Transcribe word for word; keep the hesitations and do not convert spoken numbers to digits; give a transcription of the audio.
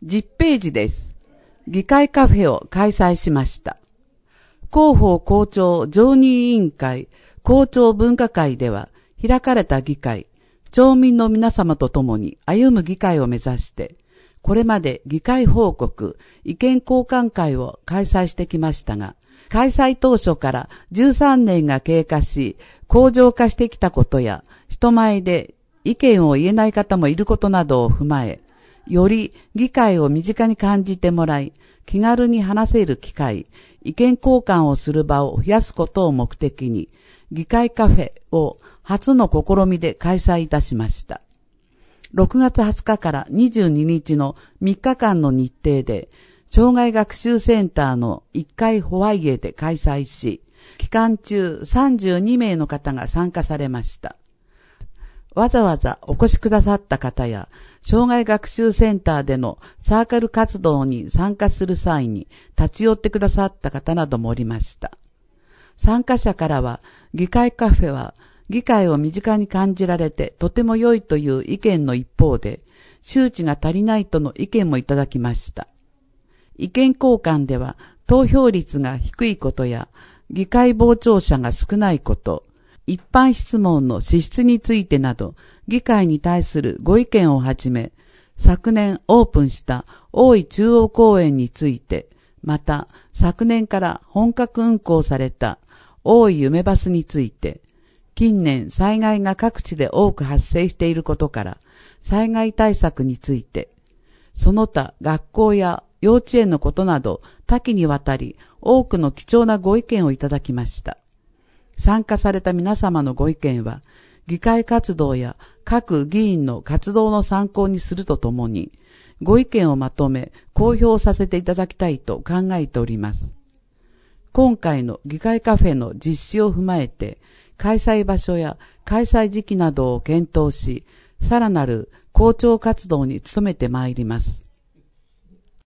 じゅっページです。議会カフェを開催しました。広報校長常任委員会校長分科会では開かれた議会、町民の皆様と共に歩む議会を目指して、これまで議会報告、意見交換会を開催してきましたが、開催当初からじゅうさんねんが経過し、向上化してきたことや、人前で意見を言えない方もいることなどを踏まえ、より議会を身近に感じてもらい、気軽に話せる機会、意見交換をする場を増やすことを目的に、議会カフェを初の試みで開催いたしました。ろくがつはつかからにじゅうににちのみっかかんの日程で、障害学習センターのいっかいホワイエで開催し、期間中さんじゅうにめいの方が参加されました。わざわざお越しくださった方や、障害学習センターでのサークル活動に参加する際に立ち寄ってくださった方などもおりました。参加者からは、議会カフェは議会を身近に感じられてとても良いという意見の一方で、周知が足りないとの意見もいただきました。意見交換では、投票率が低いことや、議会傍聴者が少ないこと、一般質問の資質についてなど、議会に対するご意見をはじめ、昨年オープンした大井中央公園について、また昨年から本格運行された大井夢バスについて、近年災害が各地で多く発生していることから、災害対策について、その他学校や幼稚園のことなど多岐にわたり多くの貴重なご意見をいただきました。参加された皆様のご意見は、議会活動や各議員の活動の参考にするとともに、ご意見をまとめ公表させていただきたいと考えております。今回の議会カフェの実施を踏まえて、開催場所や開催時期などを検討し、さらなる校長活動に努めてまいります。